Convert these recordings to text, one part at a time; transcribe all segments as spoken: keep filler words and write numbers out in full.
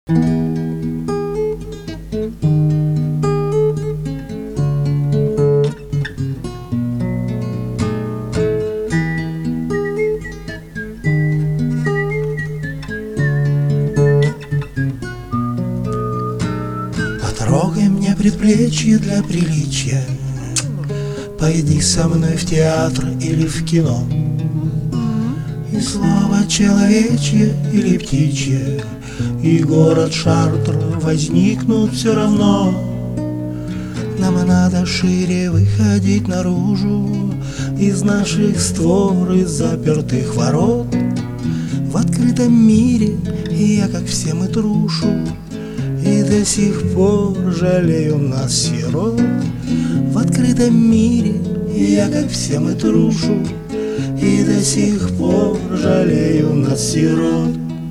Потрогай мне предплечье для приличия, пойди со мной в театр или в кино. И слово человечье или птичье, и город Шартр возникнут все равно. Нам надо шире выходить наружу из наших створок, из запертых ворот. В открытом мире я, как все мы, трушу, и до сих пор жалею нас, сирот. В открытом мире я, как все мы, трушу, и до сих пор жалею нас, сирот.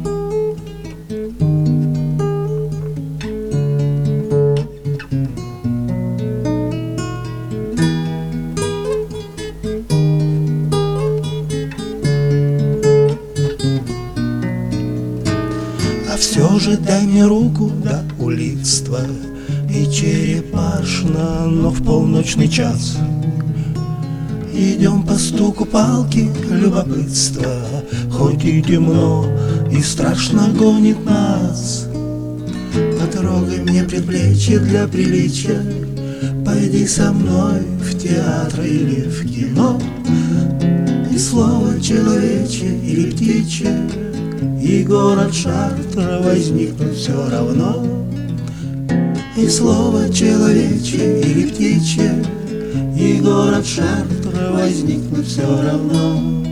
А все же дай мне руку до улицтва и черепашно, но в полночный час. Идем по стуку палки любопытства, хоть и темно и страшно гонит нас. Потрогай мне предплечье для приличия, пойди со мной в театр или в кино. И слово человечье или птичье, и город Шартр возникнут все равно. И слово человечье или птичье, и город Шартр возникнут все равно.